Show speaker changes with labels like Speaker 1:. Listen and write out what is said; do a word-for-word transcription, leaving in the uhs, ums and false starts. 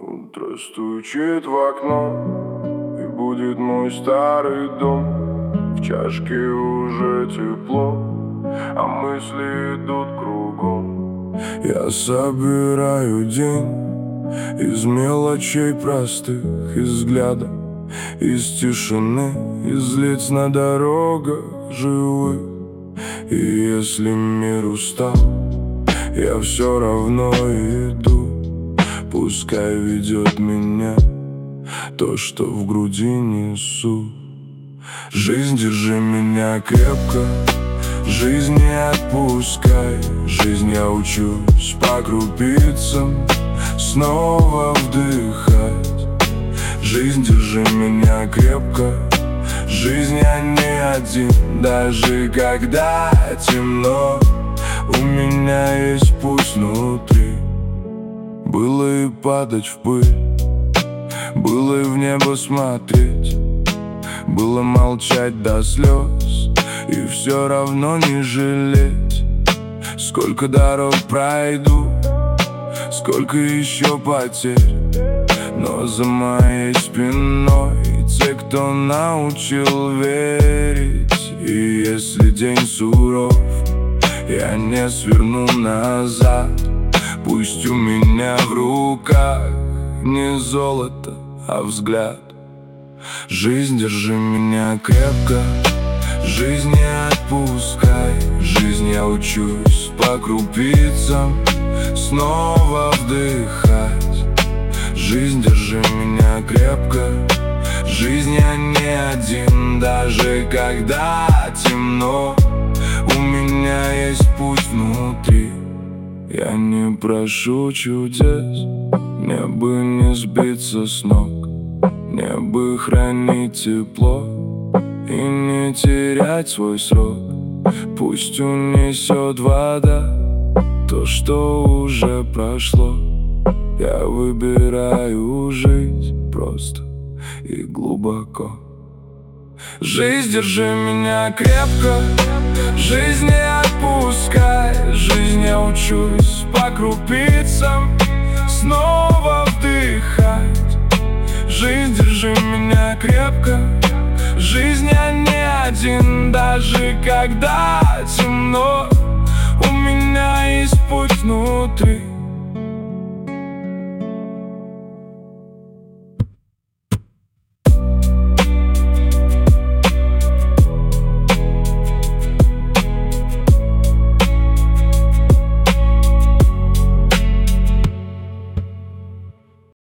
Speaker 1: Утро стучит в окно, и будет мой старый дом. В чашке уже тепло, а мысли идут кругом. Я собираю день из мелочей простых, из взгляда, из тишины, из лиц на дорогах живых. И если мир устал, я все равно иду. Пускай ведет меня то, что в груди несу. Жизнь, держи меня крепко, жизнь не отпускай. Жизнь, я учусь по крупицам снова вдыхать. Жизнь, держи меня крепко, жизнь, я не один. Даже когда темно, у меня есть путь внутри. Было и падать в пыль, было и в небо смотреть, было молчать до слез и все равно не жалеть. Сколько дорог пройду, сколько еще потерь, но за моей спиной те, кто научил верить. И если день суров, я не сверну назад. Пусть у меня в руках не золото, а взгляд. Жизнь, держи меня крепко, жизнь не отпускай. Жизнь, я учусь по крупицам снова вдыхать. Жизнь, держи меня крепко, жизнь, я не один. Даже когда темно, у меня есть путь внутри. Я не прошу чудес, мне бы не сбиться с ног, мне бы хранить тепло и не терять свой срок. Пусть унесет вода то, что уже прошло. Я выбираю жить просто и глубоко. Жизнь, держи меня крепко, жизнь не отпускай. Жизнь, я учусь по крупицам снова вдыхать. Жизнь, держи меня крепко, жизнь, я не один. Даже когда темно, у меня есть путь внутри.